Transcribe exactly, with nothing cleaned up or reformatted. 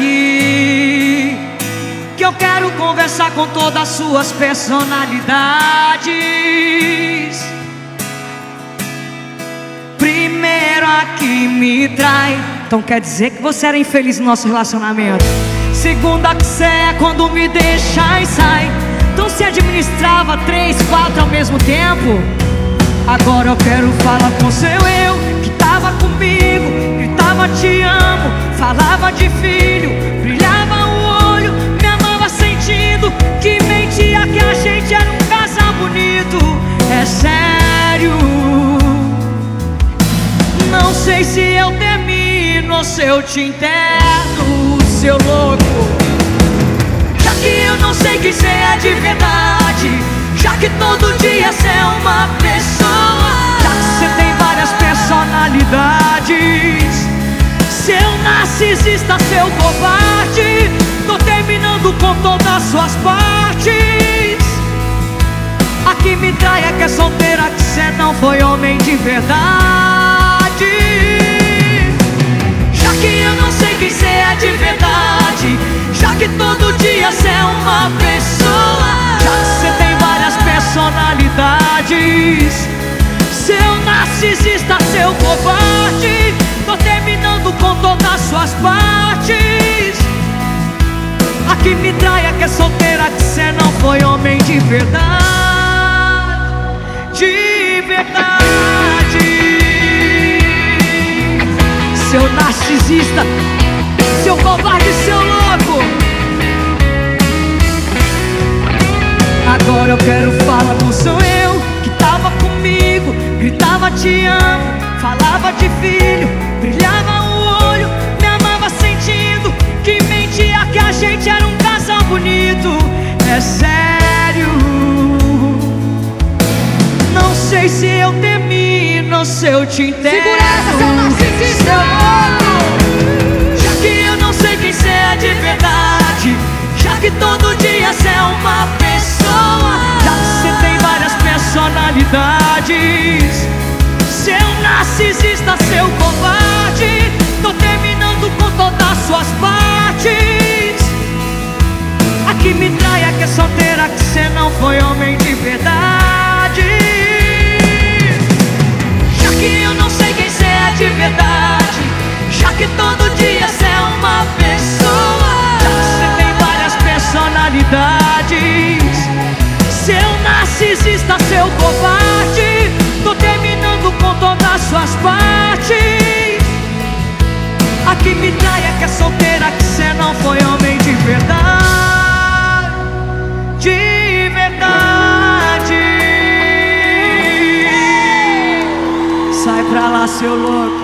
aqui, que eu quero conversar com todas as suas personalidades. Primeiro a que me trai, então quer dizer que você era infeliz no nosso relacionamento. Segunda que cê é quando me deixa e sai, então se administrava três, quatro ao mesmo tempo. Agora eu quero falar com seu eu, que tava comigo, gritava te amo, falava de filho, brilhava o olho, me amava sentindo que mentia que a gente era um casal bonito. É sério, não sei se eu termino ou se eu te interno, seu louco. Já que eu não sei quem cê é de verdade, já que todo dia cê é uma pessoa, já que cê tem várias personalidades, seu narcisista, seu covarde, tô terminando com todas as suas partes. A que me trai é que é solteira, que cê não foi homem de verdade. Já que eu não sei quem cê é de verdade, já que todo dia cê é uma pessoa, já que cê tem várias personalidades, seu narcisista, seu covarde, tô terminando com todas as suas partes. A que me trai é que é solteira, que cê não foi homem de verdade, de verdade. Seu narcisista, seu covarde, seu louco. Agora eu quero falar com seu eu, que tava comigo, gritava te amo, falava de filho, brilhava o olho, me amava sentindo que mentia que a gente era um casal bonito. É sério, não sei se eu termino ou se eu te interno. Segura essa, seu narcisista, seu louco. Já que eu não sei quem cê é de verdade, já que todo dia cê é uma pessoa, já que cê tem várias personalidades, seu narcisista, seu covarde, tô terminando com todas as suas partes. A que me trai é que é solteira, que cê não foi homem de verdade. Já que eu não sei quem cê é de verdade, já que todo dia cê é uma pessoa, já que cê tem várias personalidades, seu narcisista, seu covarde, tô terminando com todas as suas partes. A que me trai é que é solteira, que cê não foi homem de verdade, de verdade. Sai pra lá, seu louco.